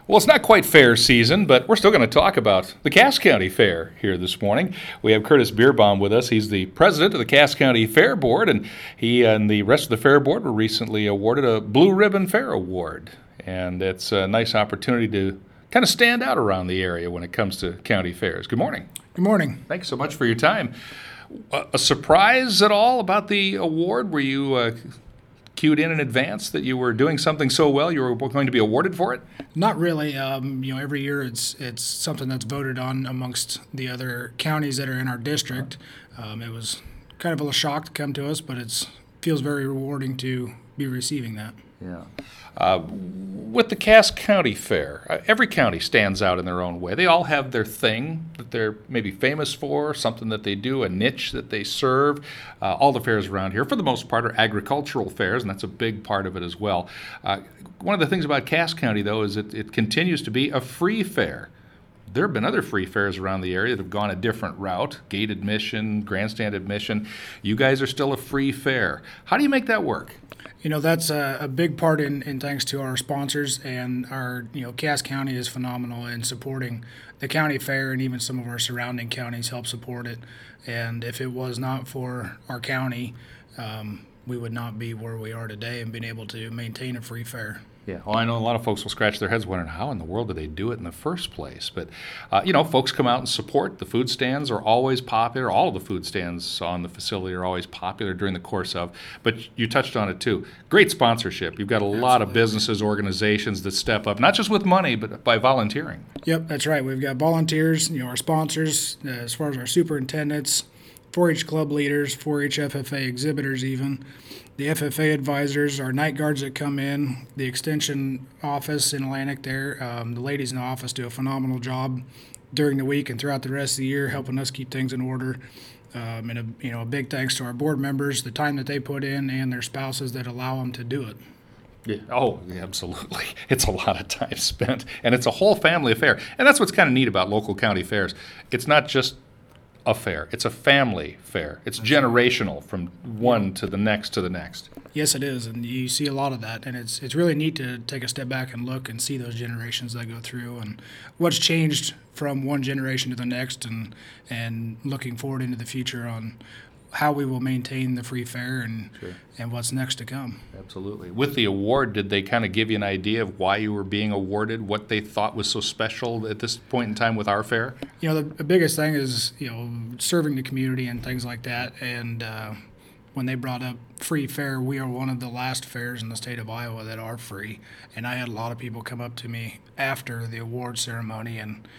Well, it's not quite fair season, but we're still going to talk about the Cass County Fair here this morning. We have Curtis Bierbaum with us. He's the president of the Cass County Fair Board, and he and the rest of the Fair Board were recently awarded a Blue Ribbon Fair Award. And it's a nice opportunity to kind of stand out around the area when it comes to county fairs. Good morning. Good morning. Thanks so much for your time. A surprise at all about the award? Were you cued in advance that you were doing something so well you were going to be awarded for it? Not really. Every year it's something that's voted on amongst the other counties that are in our district. It was kind of a shock to come to us, but it feels very rewarding to be receiving that. Yeah. With the Cass County Fair, every county stands out in their own way. They all have their thing that they're maybe famous for, something that they do, a niche that they serve. All the fairs around here, for the most part, are agricultural fairs, and that's a big part of it as well. One of the things about Cass County, though, is it continues to be a free fair. There have been other free fairs around the area that have gone a different route, gate admission, grandstand admission. You guys are still a free fair. How do you make that work? That's a big part in thanks to our sponsors, and Cass County is phenomenal in supporting the county fair, and even some of our surrounding counties help support it. And if it was not for our county, we would not be where we are today and being able to maintain a free fair. Yeah, well, I know a lot of folks will scratch their heads wondering how in the world do they do it in the first place. But, folks come out and support. The food stands are always popular. All of the food stands on the facility are always popular during the course of. But you touched on it, too. Great sponsorship. You've got a lot of businesses, organizations that step up, not just with money, but by volunteering. Yep, that's right. We've got volunteers, our sponsors, as far as our superintendents, 4-H club leaders, 4-H FFA exhibitors even, the FFA advisors, our night guards that come in, the extension office in Atlantic there. The ladies in the office do a phenomenal job during the week and throughout the rest of the year helping us keep things in order. And a big thanks to our board members, the time that they put in, and their spouses that allow them to do it. Yeah. Oh, yeah, absolutely. It's a lot of time spent, and it's a whole family affair. And that's what's kind of neat about local county fairs. It's not just a fair. It's a family fair. It's generational from one to the next to the next. Yes, it is, and you see a lot of that, and it's really neat to take a step back and look and see those generations that go through and what's changed from one generation to the next, and looking forward into the future on how we will maintain the free fair and Sure. and what's next to come. Absolutely. With the award, did they kind of give you an idea of why you were being awarded, what they thought was so special at this point in time with our fair? The biggest thing is, serving the community and things like that. And when they brought up free fair, we are one of the last fairs in the state of Iowa that are free. And I had a lot of people come up to me after the award ceremony and,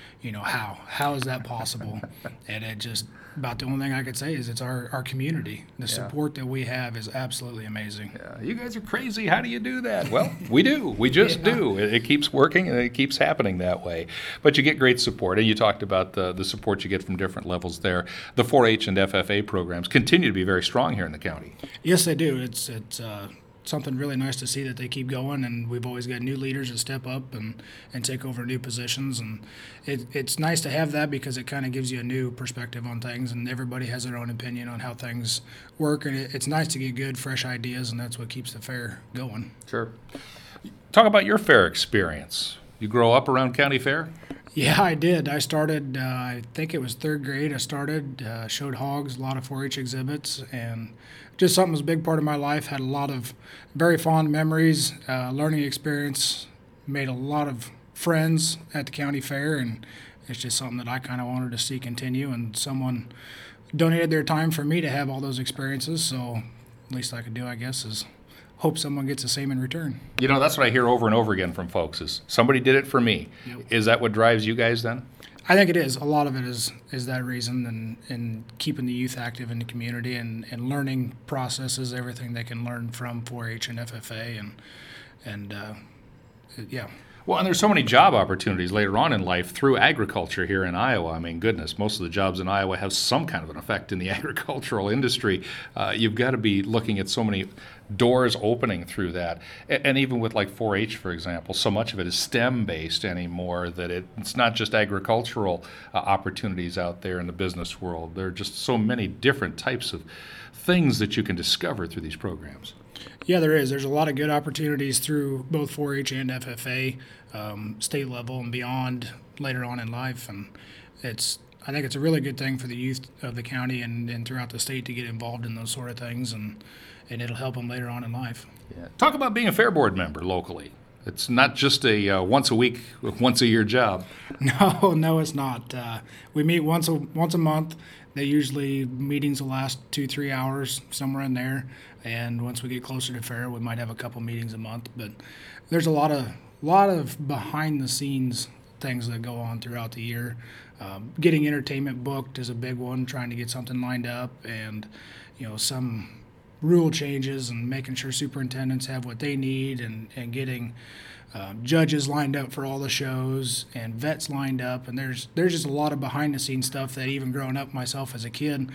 how is that possible? And it just, about the only thing I could say is it's our community. The support that we have is absolutely amazing. Yeah, you guys are crazy. How do you do that? Well, we do. We just do. It keeps working, and it keeps happening that way. But you get great support, and you talked about the support you get from different levels there. The 4-H and FFA programs continue to be very strong here in the county. Yes, they do. It's something really nice to see that they keep going, and we've always got new leaders that step up and take over new positions, and it's nice to have that because it kind of gives you a new perspective on things, and everybody has their own opinion on how things work, and it's nice to get good, fresh ideas, and that's what keeps the fair going. Sure. Talk about your fair experience. You grow up around county fair? Yeah, I did. I started, I think it was third grade. I started, showed hogs, a lot of 4-H exhibits, and just something was a big part of my life. Had a lot of very fond memories, learning experience, made a lot of friends at the county fair, and it's just something that I kind of wanted to see continue, and someone donated their time for me to have all those experiences, so least I could do, I guess, is hope someone gets the same in return. That's what I hear over and over again from folks is somebody did it for me. Yep. Is that what drives you guys then? I think it is. A lot of it is that reason, and keeping the youth active in the community and learning processes, everything they can learn from 4-H and FFA, and yeah. Well, and there's so many job opportunities later on in life through agriculture here in Iowa. I mean, goodness, most of the jobs in Iowa have some kind of an effect in the agricultural industry. You've got to be looking at so many doors opening through that. And even with like 4-H, for example, so much of it is STEM-based anymore that it's not just agricultural opportunities out there in the business world. There are just so many different types of things that you can discover through these programs. Yeah, there is. There's a lot of good opportunities through both 4-H and FFA, state level and beyond later on in life, and I think it's a really good thing for the youth of the county and throughout the state to get involved in those sort of things, and it'll help them later on in life. Yeah. Talk about being a Fair Board member locally. It's not just a once a week, once a year job. No, no, it's not. We meet once a month. They usually meetings will last 2-3 hours somewhere in there, and once we get closer to fair, we might have a couple meetings a month. But there's a lot of behind the scenes things that go on throughout the year. Getting entertainment booked is a big one. Trying to get something lined up, and some rule changes and making sure superintendents have what they need, and getting judges lined up for all the shows and vets lined up, and there's just a lot of behind the scenes stuff that even growing up myself as a kid,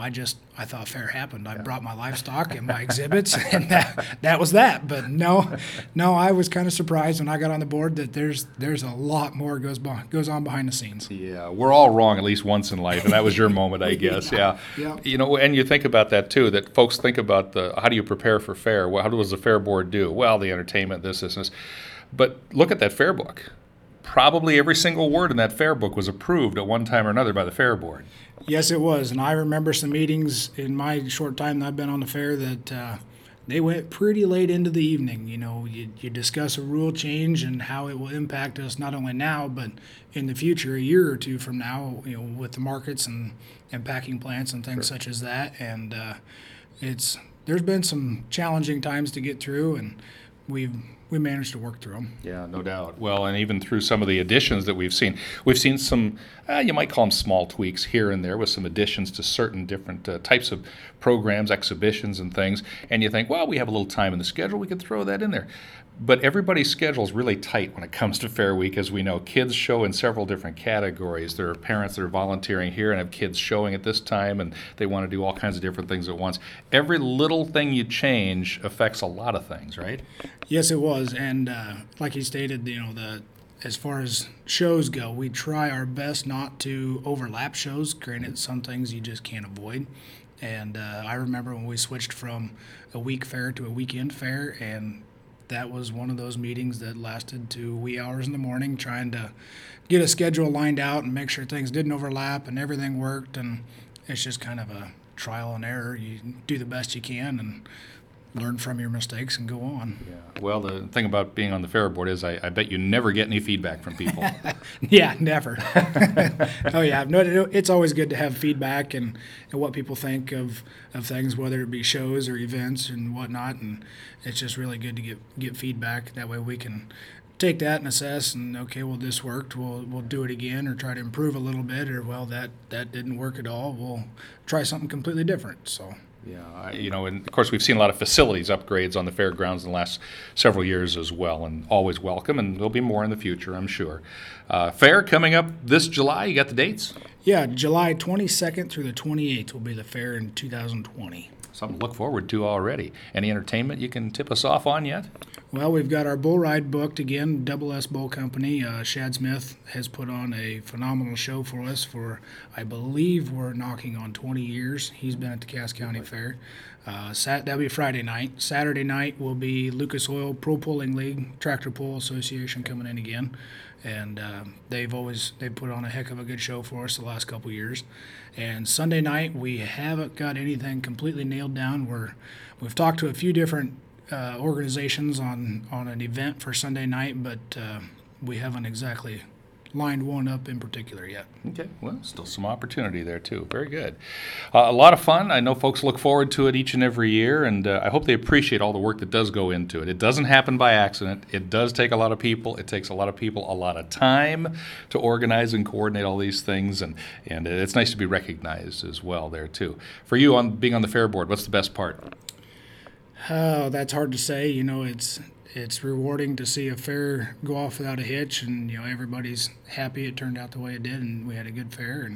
I thought fair happened. I brought my livestock and my exhibits, and that was that. But no, I was kind of surprised when I got on the board that there's a lot more goes on behind the scenes. Yeah, we're all wrong at least once in life, and that was your moment, I guess. Yeah. And you think about that too. That folks think about how do you prepare for fair? How does the Fair Board do? Well, the entertainment, this, and this. But look at that fair book. Probably every single word in that fair book was approved at one time or another by the Fair Board. Yes, it was. And I remember some meetings in my short time that I've been on the fair that they went pretty late into the evening. You discuss a rule change and how it will impact us not only now, but in the future, a year or two from now, with the markets and packing plants and things such as that. And there's been some challenging times to get through, and we managed to work through them. Yeah, no doubt. Well, and even through some of the additions that we've seen some, you might call them small tweaks here and there with some additions to certain different types of programs, exhibitions, and things. And you think, well, we have a little time in the schedule, we could throw that in there. But everybody's schedule is really tight when it comes to Fair Week, as we know. Kids show in several different categories. There are parents that are volunteering here and have kids showing at this time, and they want to do all kinds of different things at once. Every little thing you change affects a lot of things, right? Yes, it was. And like you stated, as far as shows go, we try our best not to overlap shows. Granted, some things you just can't avoid. And I remember when we switched from a week fair to a weekend fair, and that was one of those meetings that lasted to wee hours in the morning, trying to get a schedule lined out and make sure things didn't overlap and everything worked. And it's just kind of a trial and error. You do the best you can and learn from your mistakes and go on. Yeah. Well, the thing about being on the Fair Board is I bet you never get any feedback from people. Yeah, never. Oh, yeah. No, it's always good to have feedback and what people think of things, whether it be shows or events and whatnot. And it's just really good to get feedback. That way we can take that and assess and, okay, well, this worked. We'll do it again or try to improve a little bit. Or, well, that didn't work at all. We'll try something completely different. So. Yeah, and of course we've seen a lot of facilities upgrades on the fairgrounds in the last several years as well, and always welcome, and there'll be more in the future, I'm sure. Fair coming up this July, you got the dates? Yeah, July 22nd through the 28th will be the fair in 2020. Something to look forward to already. Any entertainment you can tip us off on yet? Well, we've got our bull ride booked again. Double S Bull Company. Shad Smith has put on a phenomenal show for us for, I believe, we're knocking on 20 years. He's been at the Cass County Fair. That'll be Friday night. Saturday night will be Lucas Oil Pro Pulling League, Tractor Pull Association coming in again. And they've put on a heck of a good show for us the last couple years. And Sunday night, we haven't got anything completely nailed down. We've talked to a few different organizations on an event for Sunday night, but we haven't exactly lined one up in particular yet. Okay, well, still some opportunity there too. Very good. A lot of fun. I know folks look forward to it each and every year, and I hope they appreciate all the work that does go into it. It doesn't happen by accident. It does take a lot of people. It takes a lot of people a lot of time to organize and coordinate all these things, and it's nice to be recognized as well there too. For you, on being on the Fair Board, what's the best part? Oh, that's hard to say. It's rewarding to see a fair go off without a hitch, and everybody's happy it turned out the way it did, and we had a good fair. And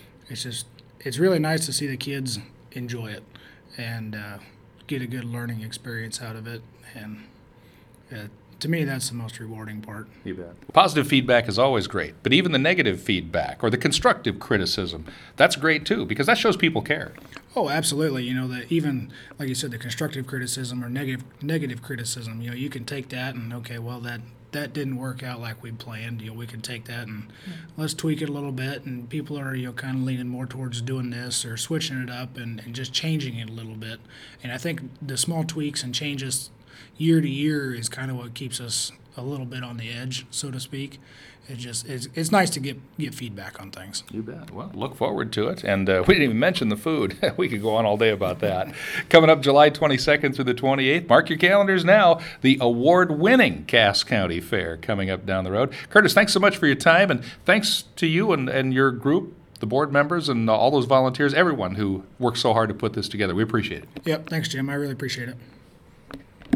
it's really nice to see the kids enjoy it and get a good learning experience out of it. And To me, that's the most rewarding part. You bet. Positive feedback is always great, but even the negative feedback or the constructive criticism, that's great too, because that shows people care. Oh, absolutely. Even like you said, the constructive criticism or negative criticism. You can take that and okay, well that didn't work out like we planned. We can take that and let's tweak it a little bit. And people are kind of leaning more towards doing this or switching it up and just changing it a little bit. And I think the small tweaks and changes year to year is kind of what keeps us a little bit on the edge, so to speak. It's nice to get feedback on things. You bet. Well, look forward to it. And we didn't even mention the food. We could go on all day about that. Coming up July 22nd through the 28th. Mark your calendars now. The award-winning Cass County Fair coming up down the road. Curtis, thanks so much for your time, and thanks to you and your group, the board members, and all those volunteers, everyone who worked so hard to put this together. We appreciate it. Yep. Thanks, Jim. I really appreciate it.